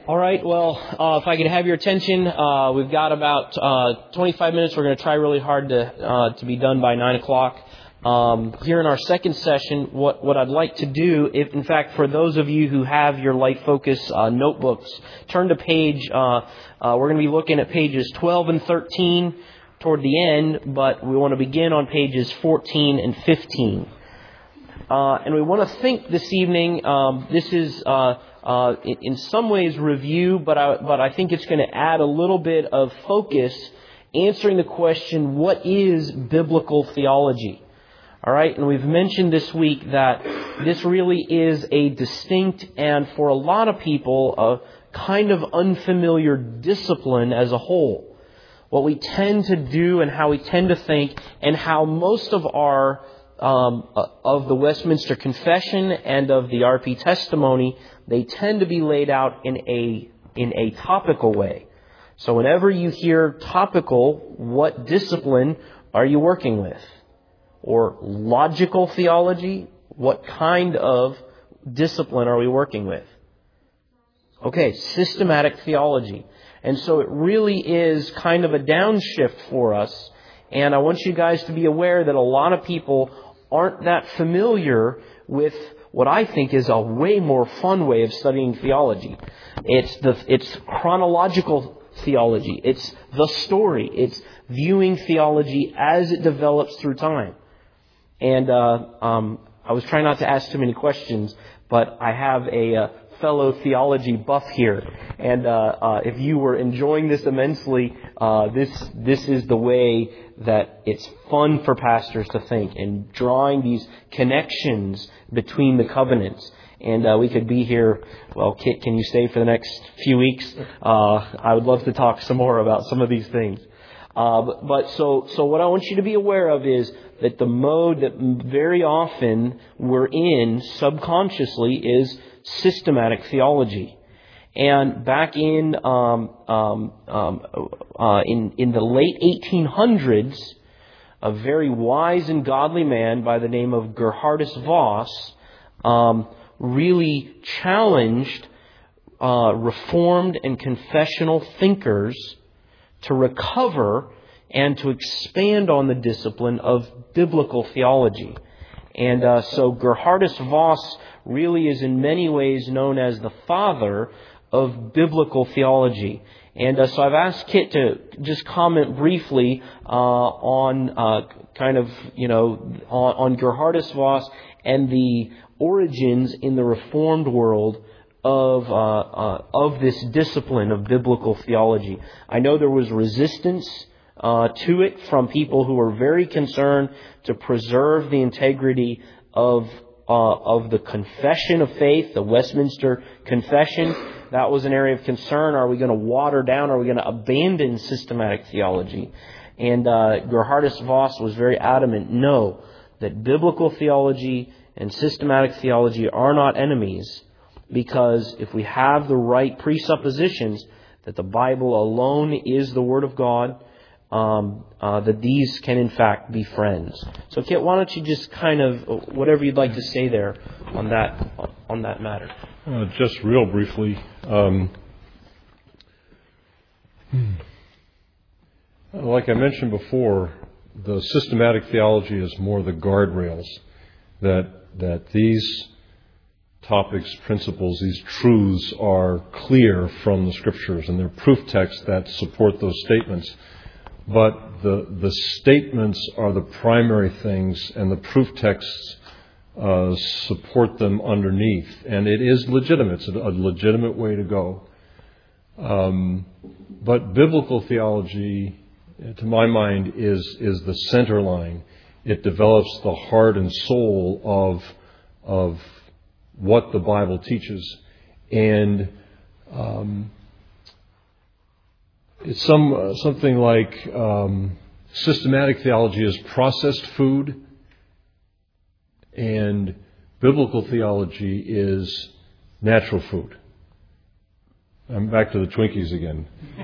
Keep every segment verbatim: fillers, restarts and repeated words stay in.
All right, well, uh, if I could have your attention, uh, we've got about uh, twenty-five minutes. We're going to try really hard to uh, to be done by nine o'clock. Um, here in our second session, what, what I'd like to do, if in fact, for those of you who have your Life Focus uh, notebooks, turn to page, uh, uh, we're going to be looking at pages twelve and thirteen toward the end, but we want to begin on pages fourteen and fifteen. Uh, and we want to think this evening, um, this is... Uh, Uh, in, in some ways review, but I, but I think it's going to add a little bit of focus answering the question, what is biblical theology? All right, and we've mentioned this week that this really is a distinct and for a lot of people a kind of unfamiliar discipline as a whole. What we tend to do and how we tend to think and how most of our um, of the Westminster Confession and of the R P testimony, they tend to be laid out in a in a topical way. So whenever you hear topical, what discipline are you working with? Or logical theology, what kind of discipline are we working with? Okay, systematic theology. And so it really is kind of a downshift for us. And I want you guys to be aware that a lot of people aren't that familiar with what I think is a way more fun way of studying theology. It's the it's chronological theology. It's the story. It's viewing theology as it develops through time. And uh, um, I was trying not to ask too many questions, but I have a uh, fellow theology buff here. And uh, uh, if you were enjoying this immensely, uh, this this is the way that it's fun for pastors to think and drawing these connections between the covenants. And uh, we could be here. Well, Kit, can you stay for the next few weeks? Uh, I would love to talk some more about some of these things. Uh, but, but so so what I want you to be aware of is that the mode that very often we're in subconsciously is systematic theology. And back in um, um, um, uh, in in the late eighteen hundreds, a very wise and godly man by the name of Gerhardus Voss um, really challenged uh, Reformed and confessional thinkers to recover and to expand on the discipline of biblical theology. And uh, so Gerhardus Voss really is in many ways known as the father of biblical theology. And uh, so I've asked Kit to just comment briefly uh, on uh, kind of, you know, on, on Gerhardus Voss and the origins in the Reformed world of uh, uh, of this discipline of biblical theology. I know there was resistance uh, to it from people who were very concerned to preserve the integrity of uh, of the confession of faith, the Westminster Confession. That was an area of concern. Are we going to water down? Are we going to abandon systematic theology? And uh, Gerhardus Voss was very adamant, no, that biblical theology and systematic theology are not enemies, because if we have the right presuppositions that the Bible alone is the Word of God, um, uh, that these can in fact be friends. So Kit, why don't you just kind of, whatever you'd like to say there on that on that matter. Uh, just real briefly, um, like I mentioned before, the systematic theology is more the guardrails that that these topics, principles, these truths are clear from the Scriptures, and they're proof texts that support those statements. But the the statements are the primary things, and the proof texts Uh, support them underneath, and it is legitimate. It's a, a legitimate way to go. Um, but biblical theology, to my mind, is is the center line. It develops the heart and soul of of what the Bible teaches, and um, it's some uh, something like um, systematic theology is processed food. And biblical theology is natural food. I'm back to the Twinkies again.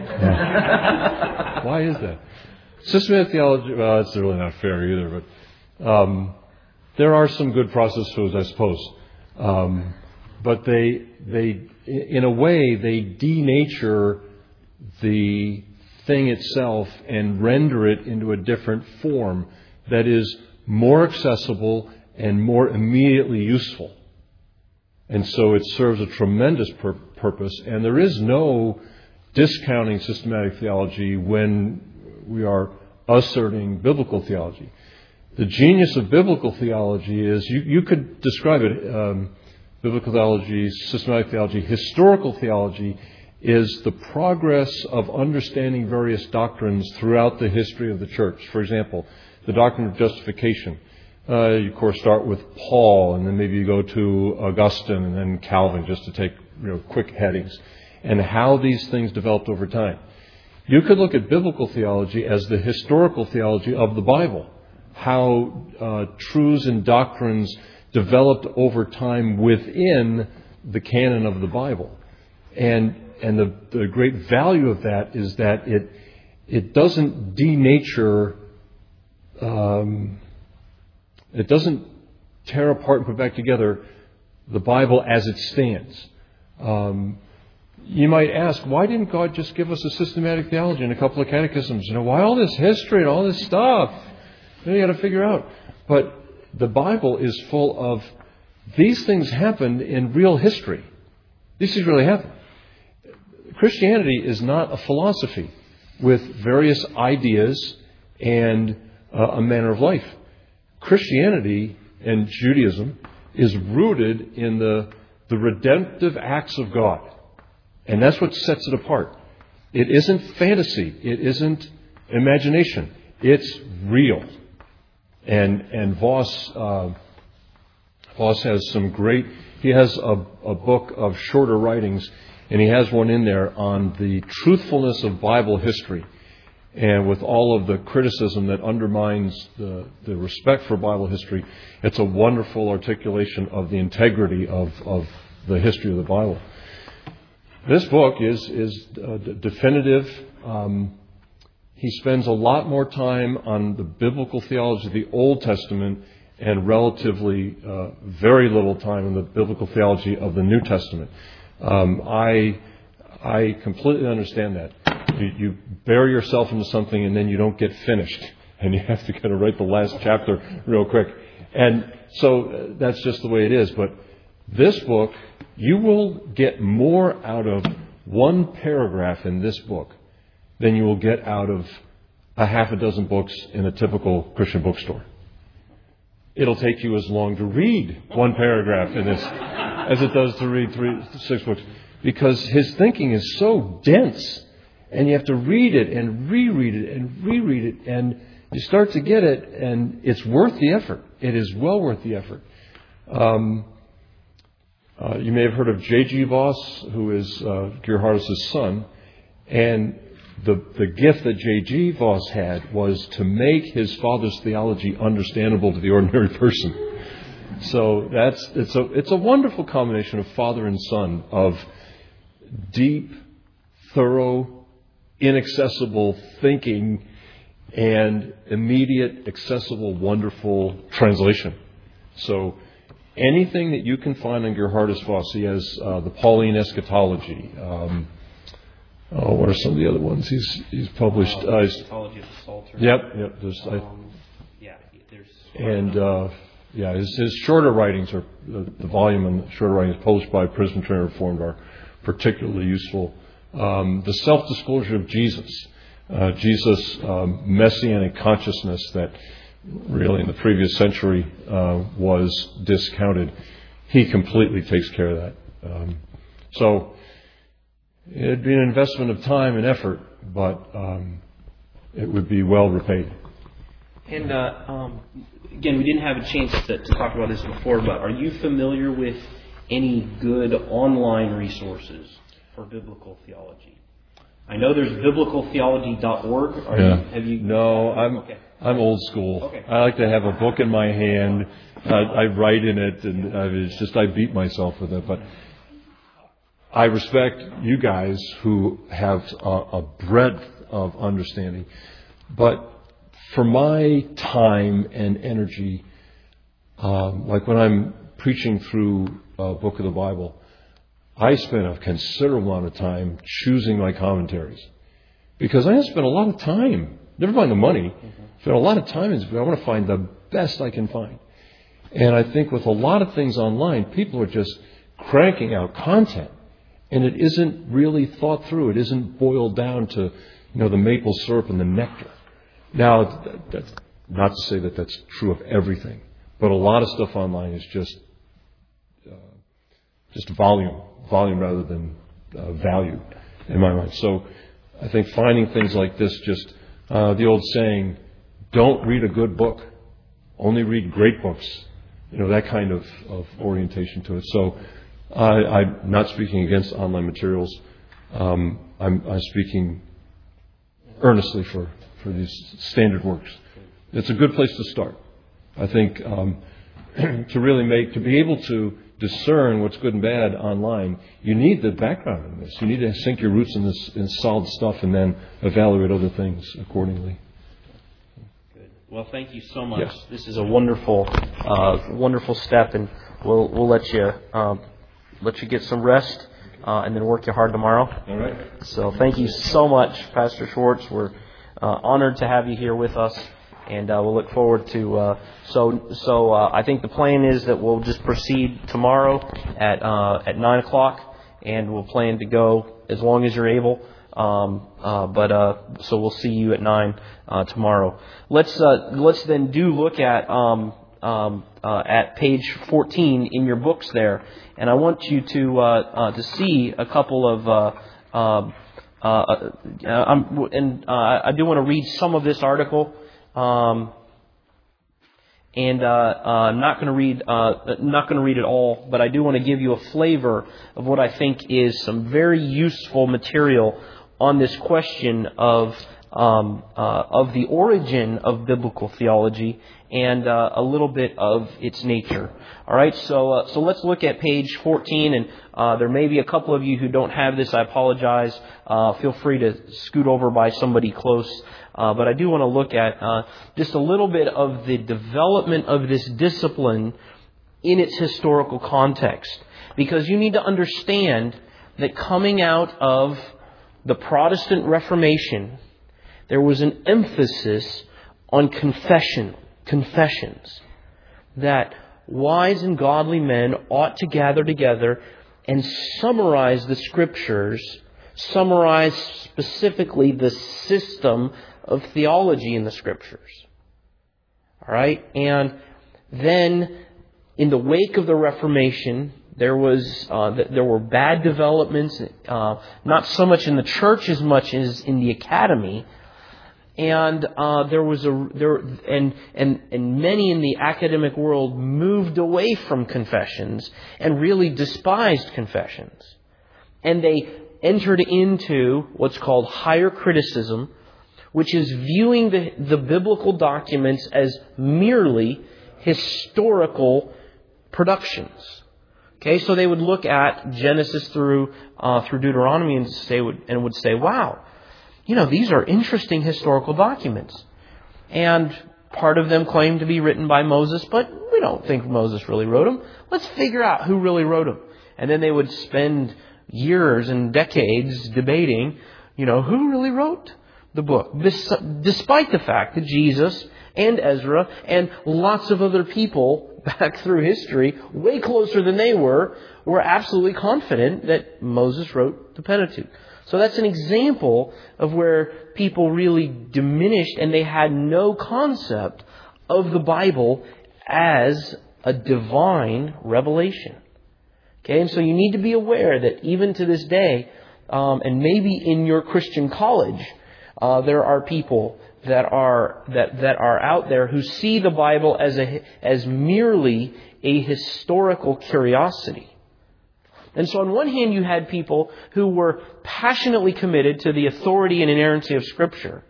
Why is that? Systematic theology, well, it's really not fair either, but um, there are some good processed foods, I suppose. Um, but they they in a way, they denature the thing itself and render it into a different form that is more accessible and more immediately useful. And so it serves a tremendous pur- purpose. And there is no discounting systematic theology when we are asserting biblical theology. The genius of biblical theology is, you, you could describe it, um, biblical theology, systematic theology, historical theology is the progress of understanding various doctrines throughout the history of the church. For example, the doctrine of justification. Uh, you, of course, start with Paul, and then maybe you go to Augustine, and then Calvin, just to take you know quick headings, and how these things developed over time. You could look at biblical theology as the historical theology of the Bible, how uh, truths and doctrines developed over time within the canon of the Bible. And and the, the great value of that is that it it doesn't denature, um, it doesn't tear apart and put back together the Bible as it stands. Um, you might ask, why didn't God just give us a systematic theology and a couple of catechisms? You know, why all this history and all this stuff? You know, you got to figure out. But the Bible is full of these things happened in real history. These things really happened. Christianity is not a philosophy with various ideas and uh, a manner of life. Christianity and Judaism is rooted in the, the redemptive acts of God. And that's what sets it apart. It isn't fantasy. It isn't imagination. It's real. And and Voss uh, Voss has some great. He has a, a book of shorter writings, and he has one in there on the truthfulness of Bible history, and with all of the criticism that undermines the the respect for Bible history. It's a wonderful articulation of the integrity of of the history of the Bible. This book is is uh, definitive. Um, He spends a lot more time on the biblical theology of the Old Testament and relatively uh, very little time on the biblical theology of the New Testament. Um, I I completely understand that. You, you bury yourself into something and then you don't get finished, and you have to kind of write the last chapter real quick. And so that's just the way it is. But this book, you will get more out of one paragraph in this book than you will get out of a half a dozen books in a typical Christian bookstore. It'll take you as long to read one paragraph in this as it does to read three, six books, because his thinking is so dense, and you have to read it and reread it and reread it, and you start to get it, and it's worth the effort. It is well worth the effort. Um, uh, you may have heard of J G Voss, who is uh, Gerhardus' son, and The, the gift that J G Voss had was to make his father's theology understandable to the ordinary person. So that's it's a it's a wonderful combination of father and son, of deep, thorough, inaccessible thinking and immediate, accessible, wonderful translation. So anything that you can find on Gerhardus Voss, he has uh, the Pauline Eschatology. Um, Oh, what are some of the other ones he's he's published? Uh, uh, Eschatology of the Psalter. Yep, yep. There's, um, I, yeah, there's. And uh, yeah, his, his shorter writings are the, the volume and the shorter writings published by Presbyterian Reformed are particularly useful. Um, the Self-Disclosure of Jesus, uh, Jesus' um, messianic consciousness that really in the previous century uh, was discounted. He completely takes care of that. Um, so. It'd be an investment of time and effort, but um, it would be well repaid. And uh, um, again, we didn't have a chance to, to talk about this before, but are you familiar with any good online resources for biblical theology? I know there's biblical theology dot org. Are yeah. you, have you? No, I'm okay. I'm old school. Okay. I like to have a book in my hand. Uh, I write in it, and uh, it's just I beat myself with it, but. I respect you guys who have a, a breadth of understanding, but for my time and energy, um, like when I'm preaching through a book of the Bible, I spent a considerable amount of time choosing my commentaries because I have spent a lot of time, never mind the money, spent a lot of time in I want to find the best I can find. And I think with a lot of things online, people are just cranking out content. And it isn't really thought through. It isn't boiled down to, you know, the maple syrup and the nectar. Now, that's not to say that that's true of everything. But a lot of stuff online is just uh, just volume. Volume rather than uh, value, in my mind. So I think finding things like this, just uh, the old saying, don't read a good book. Only read great books. You know, that kind of, of orientation to it. So I, I'm not speaking against online materials. Um, I'm, I'm speaking earnestly for, for these standard works. It's a good place to start. I think um, to really make, to be able to discern what's good and bad online, you need the background in this. You need to sink your roots in this in solid stuff and then evaluate other things accordingly. Well, thank you so much. Yes. This is a wonderful, uh, wonderful step, and we'll we'll let you um, let you get some rest, uh, and then work you hard tomorrow. All right. So, thank you so much, Pastor Schwartz. We're uh, honored to have you here with us, and uh, we'll look forward to. Uh, so, so uh, I think the plan is that we'll just proceed tomorrow at uh, at nine o'clock, and we'll plan to go as long as you're able. Um, uh, but uh, so we'll see you at nine uh, tomorrow. Let's uh, let's then do look at um, um, uh, at page fourteen in your books there, and I want you to uh, uh, to see a couple of. Uh, um, uh, uh, I'm, and uh, I do want to read some of this article, um, and uh, uh, I'm not going to read uh, not going to read it all, but I do want to give you a flavor of what I think is some very useful material on this question of um, uh, of the origin of biblical theology and uh, a little bit of its nature. All right, so uh, so let's look at page fourteen, and uh, there may be a couple of you who don't have this. I apologize. Uh, feel free to scoot over by somebody close. Uh, but I do want to look at uh, just a little bit of the development of this discipline in its historical context, because you need to understand that coming out of the Protestant Reformation, there was an emphasis on confession, confessions, that wise and godly men ought to gather together and summarize the Scriptures, summarize specifically the system of theology in the Scriptures. All right? And then, in the wake of the Reformation, There was uh, there were bad developments, uh, not so much in the church as much as in the academy, and uh, there was a there and and and many in the academic world moved away from confessions and really despised confessions, and they entered into what's called higher criticism, which is viewing the the biblical documents as merely historical productions. Okay, so they would look at Genesis through uh, through Deuteronomy and say and would say, "Wow, you know, these are interesting historical documents." And part of them claim to be written by Moses, but we don't think Moses really wrote them. Let's figure out who really wrote them. And then they would spend years and decades debating, you know, who really wrote the book, despite the fact that Jesus and Ezra and lots of other people back through history, way closer than they were, were absolutely confident that Moses wrote the Pentateuch. So that's an example of where people really diminished and they had no concept of the Bible as a divine revelation. Okay, and so you need to be aware that even to this day, um, and maybe in your Christian college, uh, there are people that are that that are out there who see the Bible as a as merely a historical curiosity. And so on one hand, you had people who were passionately committed to the authority and inerrancy of Scripture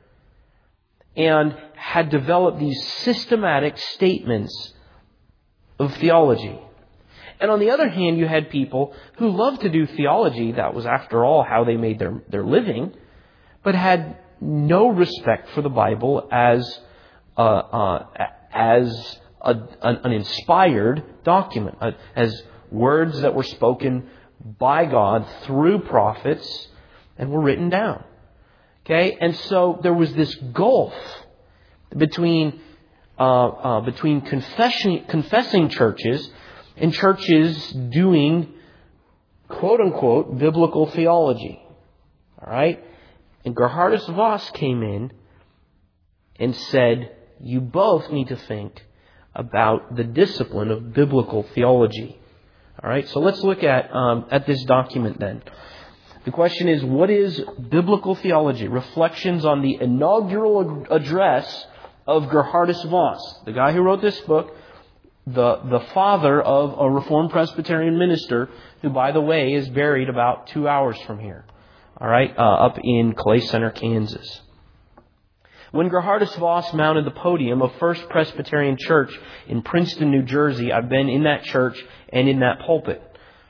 and had developed these systematic statements of theology. And on the other hand, you had people who loved to do theology. That was, after all, how they made their, their living, but had no respect for the Bible as uh, uh, as a, an, an inspired document, uh, as words that were spoken by God through prophets and were written down. Okay? And so there was this gulf between uh, uh, between confessing, confessing churches and churches doing quote-unquote biblical theology. All right? And Gerhardus Voss came in and said, you both need to think about the discipline of biblical theology. All right? So let's look at um, at this document then. The question is, what is biblical theology? Reflections on the inaugural address of Gerhardus Voss, the guy who wrote this book, the, the father of a Reformed Presbyterian minister, who, by the way, is buried about two hours from here. All right, uh, up in Clay Center, Kansas. When Gerhardus Voss mounted the podium of First Presbyterian Church in Princeton, New Jersey, I've been in that church and in that pulpit.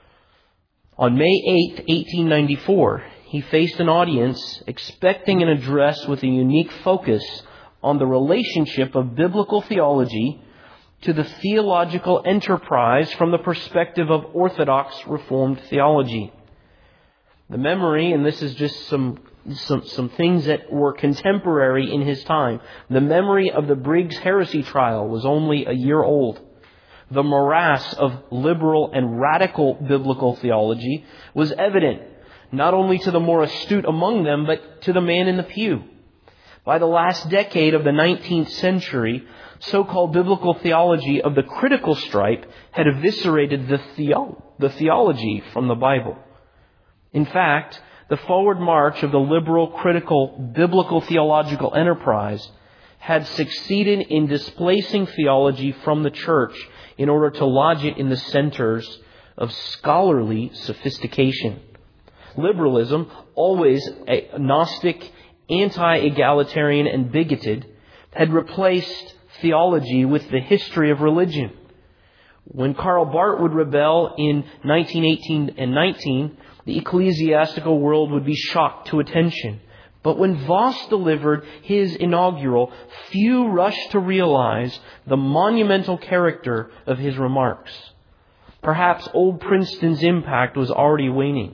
On May eighth, eighteen ninety-four, he faced an audience expecting an address with a unique focus on the relationship of biblical theology to the theological enterprise from the perspective of Orthodox Reformed theology. The memory, and this is just some some some things that were contemporary in his time, the memory of the Briggs heresy trial was only a year old. The morass of liberal and radical biblical theology was evident, not only to the more astute among them, but to the man in the pew. By the last decade of the nineteenth century, so-called biblical theology of the critical stripe had eviscerated the, theo- the theology from the Bible. In fact, the forward march of the liberal, critical, biblical theological enterprise had succeeded in displacing theology from the church in order to lodge it in the centers of scholarly sophistication. Liberalism, always a Gnostic, anti-egalitarian and bigoted, had replaced theology with the history of religion. When Karl Barth would rebel in nineteen eighteen and nineteen, the ecclesiastical world would be shocked to attention. But when Voss delivered his inaugural, few rushed to realize the monumental character of his remarks. Perhaps old Princeton's impact was already waning.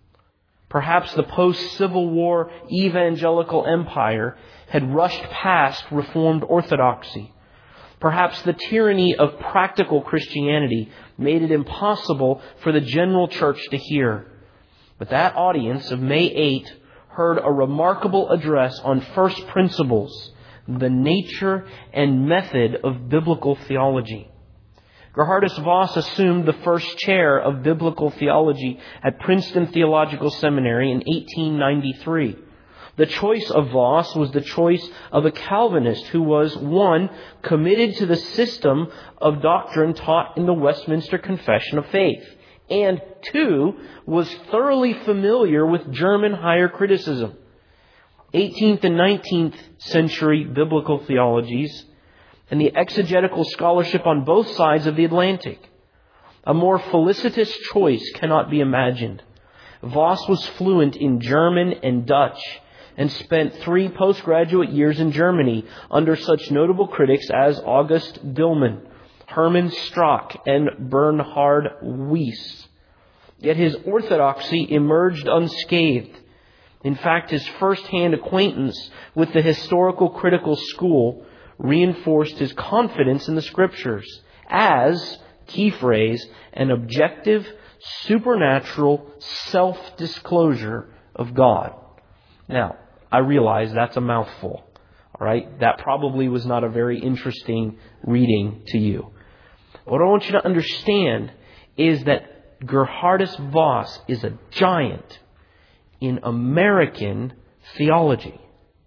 Perhaps the post-Civil War evangelical empire had rushed past Reformed orthodoxy. Perhaps the tyranny of practical Christianity made it impossible for the general church to hear. But that audience of May eighth heard a remarkable address on first principles, the nature and method of biblical theology. Gerhardus Voss assumed the first chair of biblical theology at Princeton Theological Seminary in eighteen ninety-three. The choice of Voss was the choice of a Calvinist who was, one, committed to the system of doctrine taught in the Westminster Confession of Faith, and two, was thoroughly familiar with German higher criticism. eighteenth and nineteenth century biblical theologies and the exegetical scholarship on both sides of the Atlantic. A more felicitous choice cannot be imagined. Voss was fluent in German and Dutch and spent three postgraduate years in Germany under such notable critics as August Dillmann, Hermann Strack, and Bernhard Weiss. Yet his orthodoxy emerged unscathed. In fact, his first-hand acquaintance with the historical critical school reinforced his confidence in the Scriptures as, key phrase, an objective, supernatural self-disclosure of God. Now, I realize that's a mouthful. All right? That probably was not a very interesting reading to you. What I want you to understand is that Gerhardus Voss is a giant in American theology.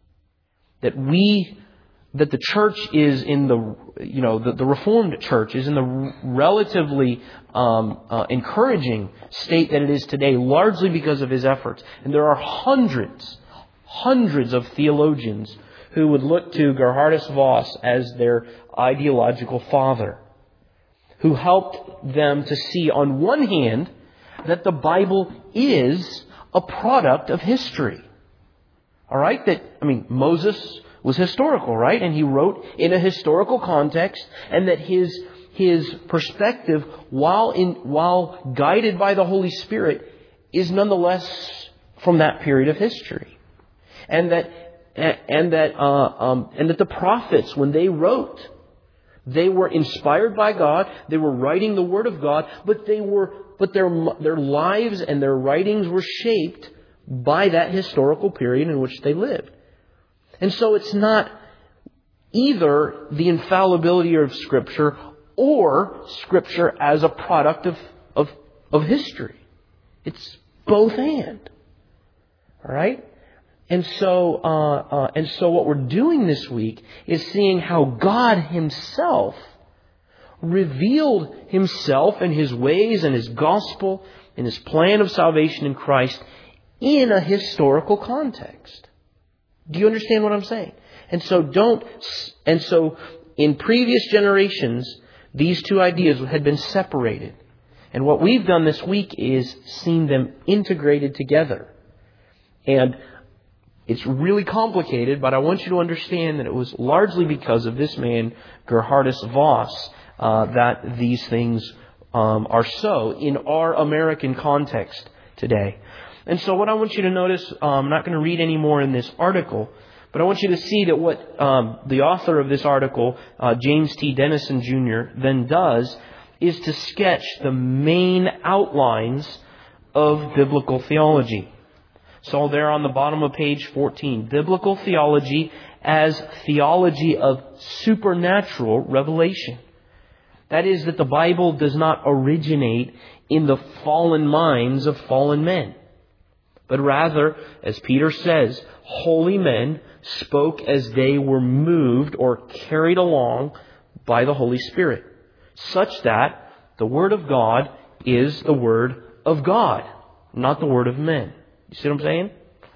That we, that the church is in the, you know, the, the Reformed church is in the relatively um, uh, encouraging state that it is today, largely because of his efforts. And there are hundreds, hundreds of theologians who would look to Gerhardus Voss as their ideological father, who helped them to see, on one hand, that the Bible is a product of history. All right? That, I mean, Moses was historical, right? And he wrote in a historical context, and that his his perspective, while in while guided by the Holy Spirit, is nonetheless from that period of history, and that and that uh, um, and that the prophets, when they wrote, they were inspired by God. They were writing the Word of God, but they were but their their lives and their writings were shaped by that historical period in which they lived. And so it's not either the infallibility of Scripture or Scripture as a product of, of, of history. It's both and. All right? And so, uh, uh, and so what we're doing this week is seeing how God Himself revealed Himself and His ways and His gospel and His plan of salvation in Christ in a historical context. Do you understand what I'm saying? And so don't, and so in previous generations, these two ideas had been separated. And what we've done this week is seen them integrated together. And it's really complicated, but I want you to understand that it was largely because of this man, Gerhardus Voss, uh, that these things um, are so in our American context today. And so what I want you to notice, uh, I'm not going to read any more in this article, but I want you to see that what um, the author of this article, uh, James T. Denison Junior, then does is to sketch the main outlines of biblical theology. So there on the bottom of page fourteen, biblical theology as theology of supernatural revelation. That is, that the Bible does not originate in the fallen minds of fallen men, but rather, as Peter says, holy men spoke as they were moved or carried along by the Holy Spirit, such that the Word of God is the Word of God, not the Word of men. You see what I'm saying?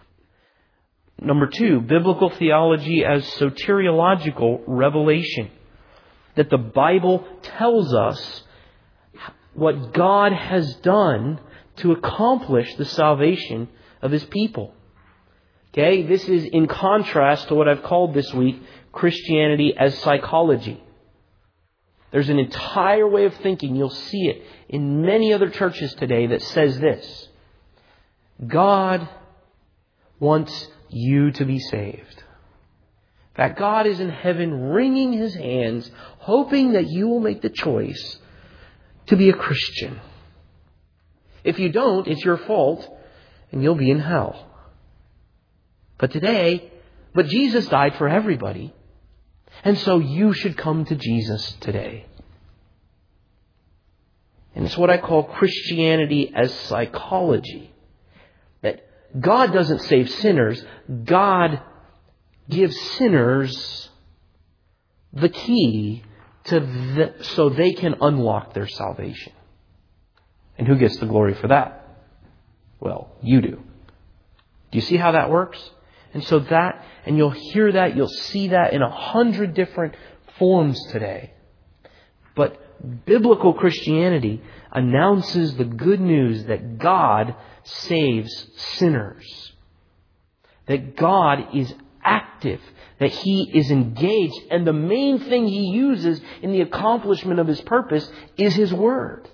Number two, biblical theology as soteriological revelation. That the Bible tells us what God has done to accomplish the salvation of His people. Okay, this is in contrast to what I've called this week Christianity as psychology. There's an entire way of thinking, you'll see it in many other churches today, that says this: God wants you to be saved. That God is in heaven wringing His hands, hoping that you will make the choice to be a Christian. If you don't, it's your fault and you'll be in hell. But today, but Jesus died for everybody. And so you should come to Jesus today. And it's what I call Christianity as psychology. That God doesn't save sinners. God gives sinners the key to the, so they can unlock their salvation. And who gets the glory for that? Well, you do. Do you see how that works? And so that, and you'll hear that, you'll see that in a hundred different forms today. But biblical Christianity announces the good news that God saves sinners. That God is active. That He is engaged. And the main thing He uses in the accomplishment of His purpose is His Word.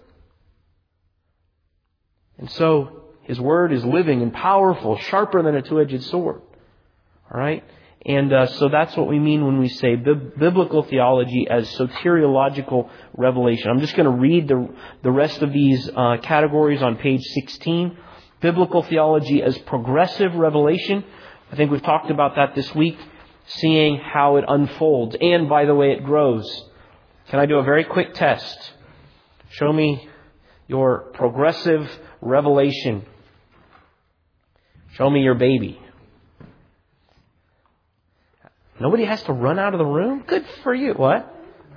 And so His Word is living and powerful, sharper than a two-edged sword. All right? And uh, so that's what we mean when we say bi- biblical theology as soteriological revelation. I'm just going to read the, the rest of these uh, categories on page sixteen. Biblical theology as progressive revelation. I think we've talked about that this week, seeing how it unfolds. And, by the way, it grows. Can I do a very quick test? Show me your progressive revelation. Show me your baby. Nobody has to run out of the room? Good for you. What?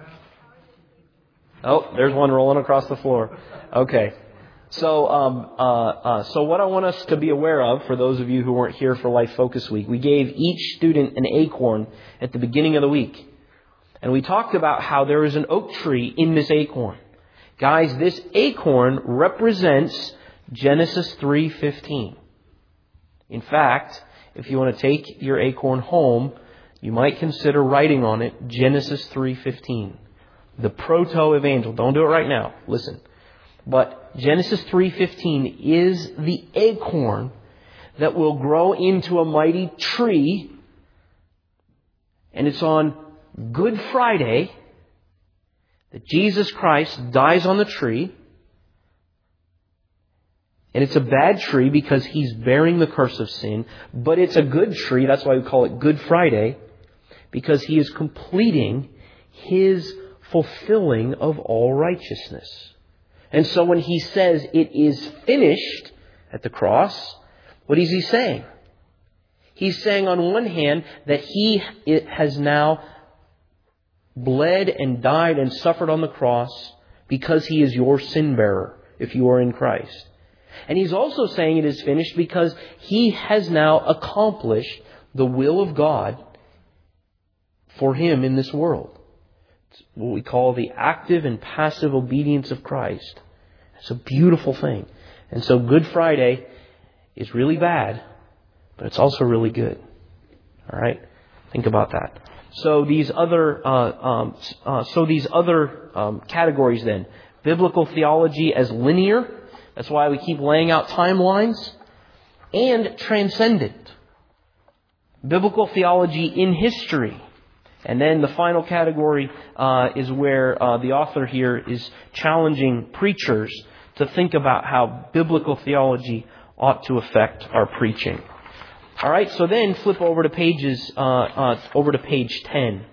Oh, there's one rolling across the floor. Okay. So, um, uh, uh, so what I want us to be aware of, for those of you who weren't here for Life Focus Week, we gave each student an acorn at the beginning of the week. And we talked about how there is an oak tree in this acorn. Guys, this acorn represents Genesis three fifteen. In fact, if you want to take your acorn home, you might consider writing on it Genesis three fifteen. The proto-evangel. Don't do it right now. Listen. But Genesis three fifteen is the acorn that will grow into a mighty tree. And it's on Good Friday that Jesus Christ dies on the tree. And it's a bad tree because He's bearing the curse of sin. But it's a good tree. That's why we call it Good Friday. Because He is completing His fulfilling of all righteousness. And so when He says it is finished at the cross, what is He saying? He's saying on one hand that He has now bled and died and suffered on the cross because He is your sin bearer if you are in Christ. And He's also saying it is finished because He has now accomplished the will of God for Him in this world. It's what we call the active and passive obedience of Christ. It's a beautiful thing. And so Good Friday is really bad, but it's also really good. All right? Think about that. So these other, uh, um, uh, so these other um, categories then. Biblical theology as linear. That's why we keep laying out timelines. And transcendent. Biblical theology in history. And then the final category uh, is where uh, the author here is challenging preachers to think about how biblical theology ought to affect our preaching. All right, so then flip over to pages uh, uh, over to page ten.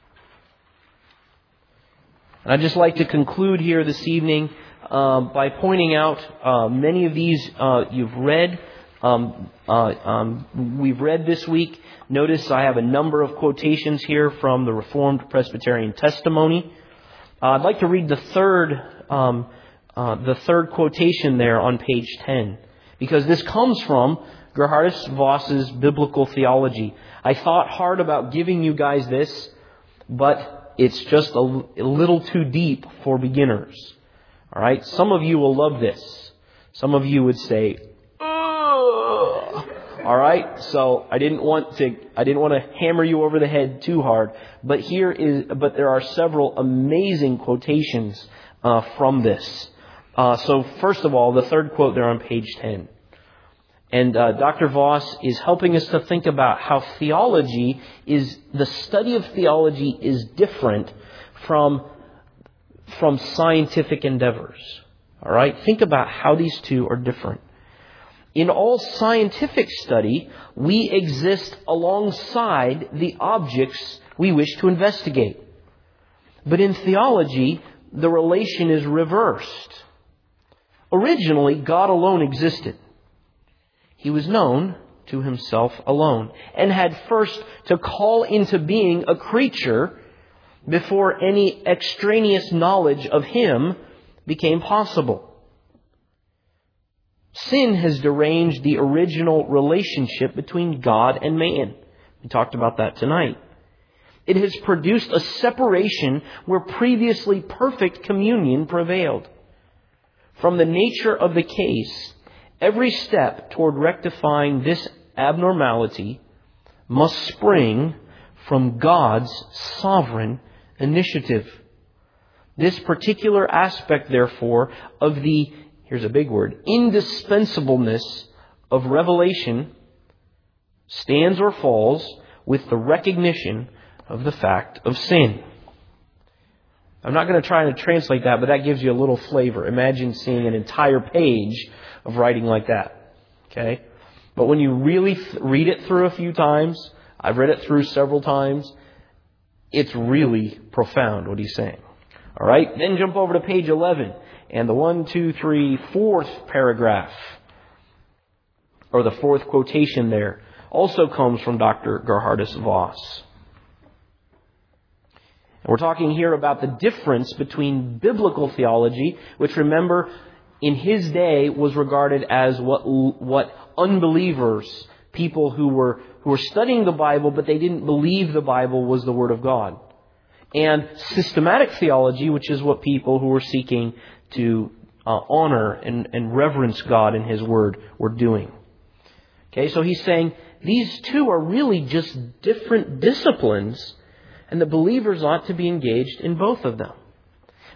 And I'd just like to conclude here this evening uh, by pointing out uh, many of these uh, you've read. Um, uh, um, we've read this week. Notice I have a number of quotations here from the Reformed Presbyterian Testimony. Uh, I'd like to read the third, um, uh, the third quotation there on page ten, because this comes from Gerhardus Voss's Biblical Theology. I thought hard about giving you guys this, but it's just a, a little too deep for beginners. All right, some of you will love this. Some of you would say, "Ugh." All right, so I didn't want to I didn't want to hammer you over the head too hard, but here is but there are several amazing quotations uh, from this. Uh, so first of all, the third quote there on page ten. And uh, Doctor Voss is helping us to think about how theology is, the study of theology is different from, from scientific endeavors. All right? Think about how these two are different. In all scientific study, we exist alongside the objects we wish to investigate. But in theology, the relation is reversed. Originally, God alone existed. He was known to Himself alone and had first to call into being a creature before any extraneous knowledge of Him became possible. Sin has deranged the original relationship between God and man. We talked about that tonight. It has produced a separation where previously perfect communion prevailed. From the nature of the case, every step toward rectifying this abnormality must spring from God's sovereign initiative. This particular aspect, therefore, of the, here's a big word, indispensableness of revelation stands or falls with the recognition of the fact of sin. I'm not going to try to translate that, but that gives you a little flavor. Imagine seeing an entire page of writing like that. Okay? But when you really th- read it through a few times, I've read it through several times, it's really profound what he's saying. All right? Then jump over to page eleven. And the one, two, three, fourth paragraph, or the fourth quotation there, also comes from Doctor Gerhardus Voss. And we're talking here about the difference between biblical theology, which, remember, in his day was regarded as what what unbelievers, people who were who were studying the Bible, but they didn't believe the Bible was the Word of God. And systematic theology, which is what people who were seeking to uh, honor and, and reverence God and His Word were doing. Okay, so he's saying these two are really just different disciplines, and the believers ought to be engaged in both of them.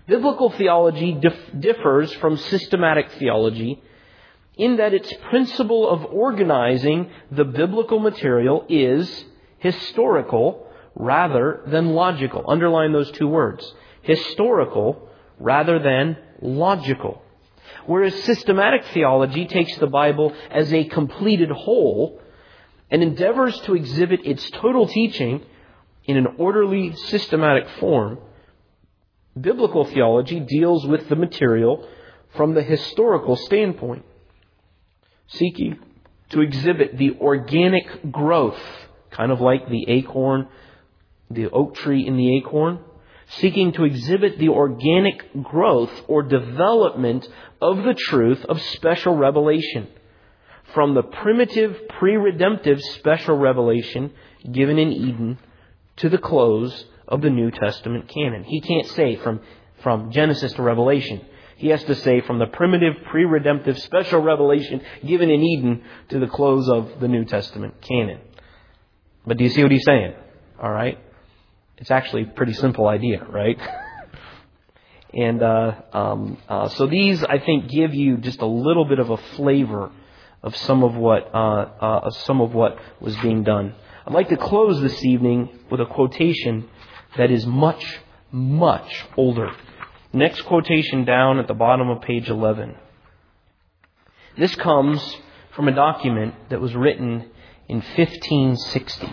Biblical theology dif- differs from systematic theology in that its principle of organizing the biblical material is historical rather than logical. Underline those two words. Historical rather than logical. Whereas systematic theology takes the Bible as a completed whole and endeavors to exhibit its total teaching in an orderly, systematic form, biblical theology deals with the material from the historical standpoint, seeking to exhibit the organic growth, kind of like the acorn, the oak tree in the acorn, seeking to exhibit the organic growth or development of the truth of special revelation from the primitive, pre-redemptive special revelation given in Eden to the close of the New Testament canon. He can't say from, from Genesis to Revelation. He has to say from the primitive, pre-redemptive special revelation given in Eden to the close of the New Testament canon. But do you see what he's saying? All right? It's actually a pretty simple idea, right? and uh, um, uh, so these, I think, give you just a little bit of a flavor of some of what uh, uh, of some of what was being done. I'd like to close this evening with a quotation that is much, much older. Next quotation down at the bottom of page eleven. This comes from a document that was written in fifteen sixty.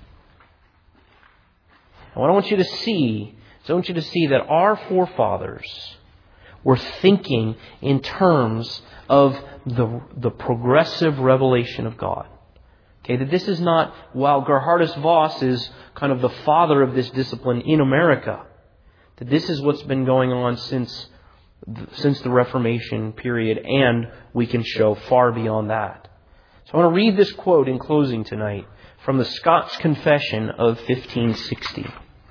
And what I want you to see is I want you to see that our forefathers were thinking in terms of the, the progressive revelation of God. Okay, that this is not, while Gerhardus Voss is kind of the father of this discipline in America, that this is what's been going on since, since the Reformation period, and we can show far beyond that. So I want to read this quote in closing tonight from the Scots Confession of fifteen sixty.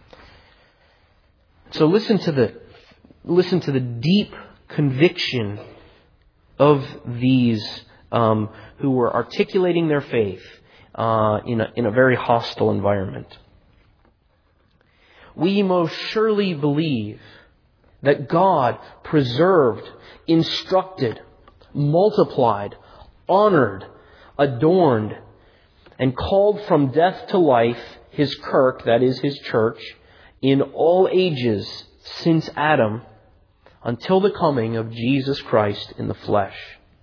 So listen to the listen to the deep conviction of these um, who were articulating their faith uh, in a, in a very hostile environment. We most surely believe that God preserved, instructed, multiplied, honored, adorned, and called from death to life His kirk, that is His church, in all ages since Adam until the coming of Jesus Christ in the flesh.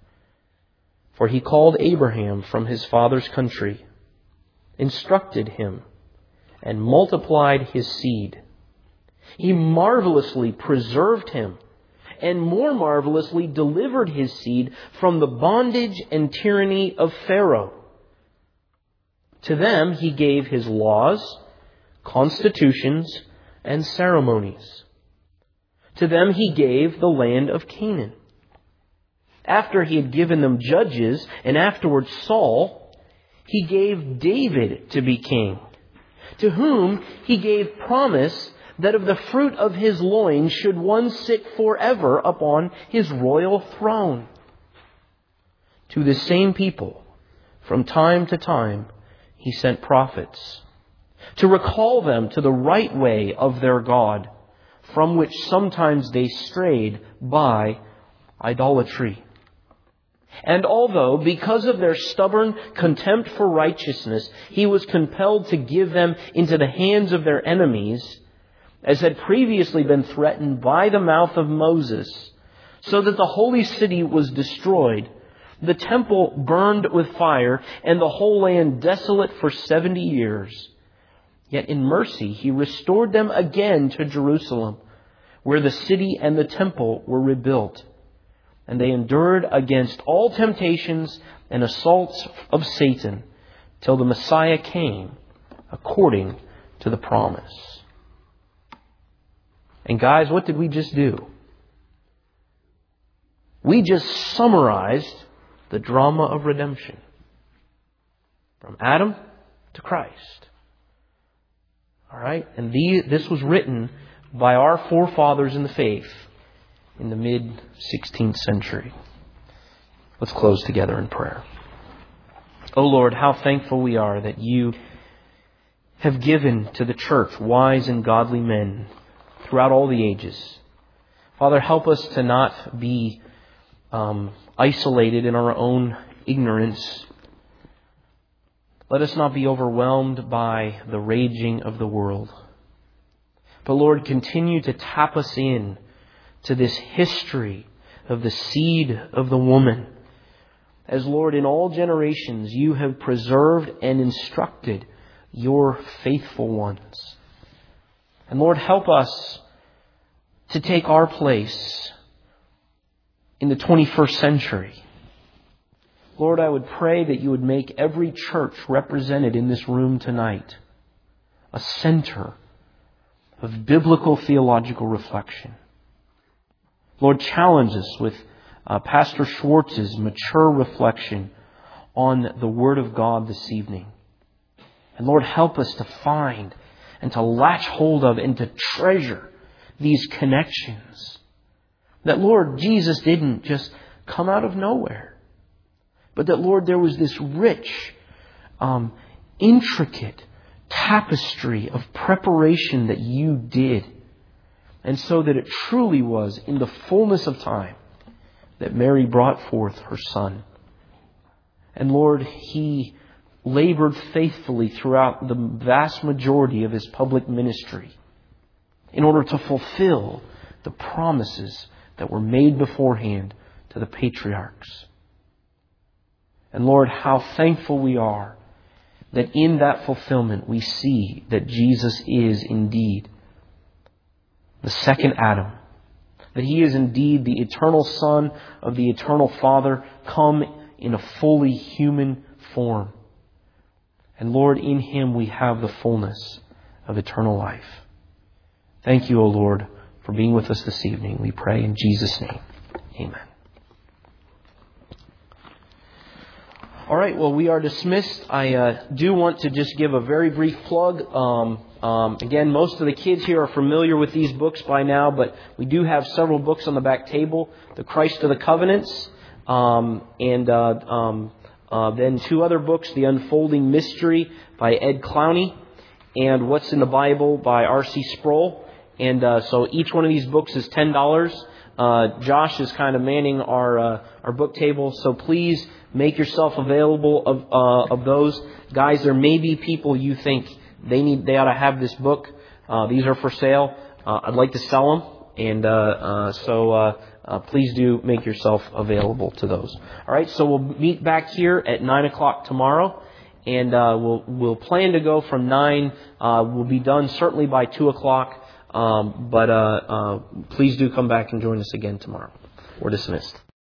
For He called Abraham from his father's country, instructed him, and multiplied his seed. He marvelously preserved him, and more marvelously delivered his seed from the bondage and tyranny of Pharaoh. To them He gave His laws, constitutions, and ceremonies. To them He gave the land of Canaan. After He had given them judges, and afterwards Saul, He gave David to be king, to whom He gave promise that of the fruit of his loins should one sit forever upon His royal throne. To the same people, from time to time, He sent prophets, to recall them to the right way of their God, from which sometimes they strayed by idolatry. And although, because of their stubborn contempt for righteousness, He was compelled to give them into the hands of their enemies, as had previously been threatened by the mouth of Moses, so that the holy city was destroyed, the temple burned with fire, and the whole land desolate for seventy years. Yet in mercy He restored them again to Jerusalem, where the city and the temple were rebuilt. And they endured against all temptations and assaults of Satan, till the Messiah came, according to the promise. And guys, what did we just do? We just summarized the drama of redemption. From Adam to Christ. All right? And the, this was written by our forefathers in the faith in the mid-sixteenth century. Let's close together in prayer. O Lord, how thankful we are that You have given to the church wise and godly men throughout all the ages, Father, help us to not be um, isolated in our own ignorance. Let us not be overwhelmed by the raging of the world. But Lord, continue to tap us in to this history of the seed of the woman. As Lord, in all generations you have preserved and instructed your faithful ones. And Lord, help us to take our place in the twenty-first century. Lord, I would pray that you would make every church represented in this room tonight a center of biblical theological reflection. Lord, challenge us with uh, Pastor Schwartz's mature reflection on the Word of God this evening. And Lord, help us to find and to latch hold of and to treasure these connections. That, Lord, Jesus didn't just come out of nowhere. But that, Lord, there was this rich, um, intricate tapestry of preparation that you did. And so that it truly was in the fullness of time that Mary brought forth her Son. And Lord, He labored faithfully throughout the vast majority of His public ministry in order to fulfill the promises that were made beforehand to the patriarchs. And Lord, how thankful we are that in that fulfillment we see that Jesus is indeed the second Adam. That He is indeed the eternal Son of the eternal Father, come in a fully human form. And Lord, in Him we have the fullness of eternal life. Thank you, O Lord, for being with us this evening. We pray in Jesus' name. Amen. All right, well, we are dismissed. I uh, do want to just give a very brief plug. Um, um, again, most of the kids here are familiar with these books by now, but we do have several books on the back table. The Christ of the Covenants, um, and uh, um, uh, then two other books, The Unfolding Mystery by Ed Clowney, and What's in the Bible by R C Sproul. And uh, so each one of these books is ten dollars. Uh, Josh is kind of manning our uh, our book table, so please make yourself available of uh, of those. Guys, there may be people you think they need they ought to have this book. Uh, these are for sale. Uh, I'd like to sell them, and uh, uh, so uh, uh, please do make yourself available to those. All right, so we'll meet back here at nine o'clock tomorrow, and uh, we'll we'll plan to go from nine. Uh, we'll be done certainly by two o'clock. Um, but uh, uh, please do come back and join us again tomorrow. We're dismissed.